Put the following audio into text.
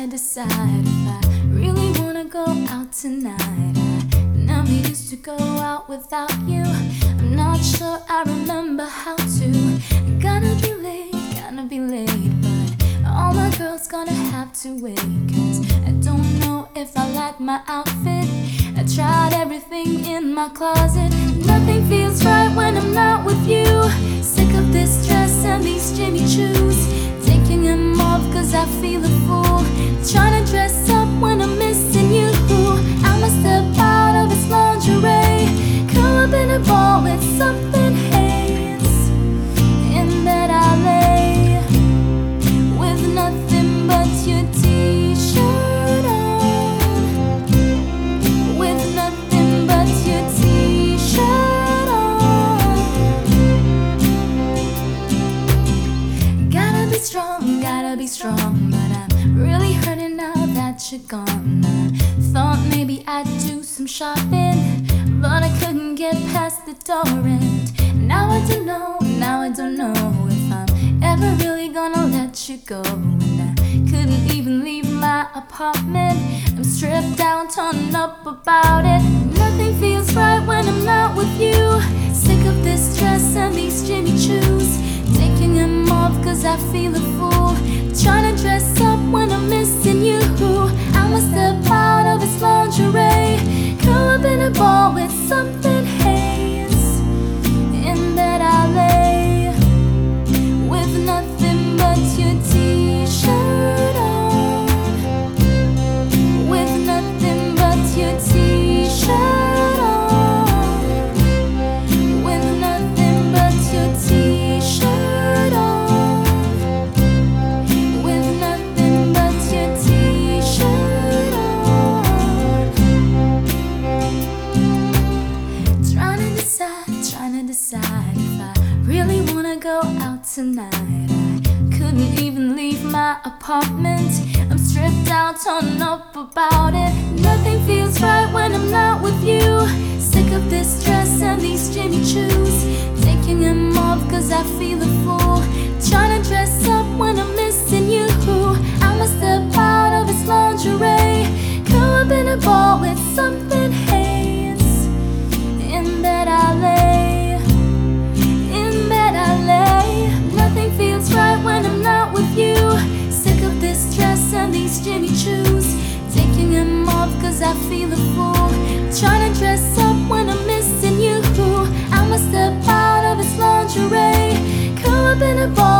decide if I really wanna go out tonight. I never used to go out without you. I'm not sure I remember how to. Gotta be late, but all my girls gonna have to wait. Cause I don't know if I like my outfit. I tried everything in my closet. Nothing feels right when I'm not with you. Sick of this dress and these Jimmy Choos. Taking them off cause I feel a fool. Trying to dress up when I'm missing you. I'ma step out of this lingerie. Curl up in a ball with something haze. In bed I lay with nothing but your t-shirt on. With nothing but your t-shirt on. Gotta be strong, but I'm really hurting now that you're gone. I thought maybe I'd do some shopping, but I couldn't get past the door. And now I don't know if I'm ever really gonna let you go. And I couldn't even leave my apartment. I'm stripped down, torn up about it. Nothing feels right when I'm not with you. Sick of this dress and these Jimmy Choos. Taking them off cause I feel a fool. Trying to dress up when I'm missing you. I'ma step out of this lingerie. Curl up in a ball with something haze. In bed I lay with nothing but your t-shirt on. With nothing but your t-shirt on. With nothing but your t-shirt on. With nothing but your t-shirt on. Trying to decide if I really wanna go out tonight. I couldn't even leave my apartment. I'm stripped out, torn up about it. Nothing feels right when I'm not with you. Sick of this dress and these Jimmy Choos. Taking them off cause I feel a fool. Trying to dress up when I'm missing you. I'ma step out of this lingerie. Curl up in a ball with something haze. In bed I lay. In bed I lay. Nothing feels right when I'm not with you. Sick of this dress and these Jimmy Choos. Taking them off cause I feel a fool. Trying to dress up when I'm missing you. I'ma step out of this lingerie. Curl up in a ball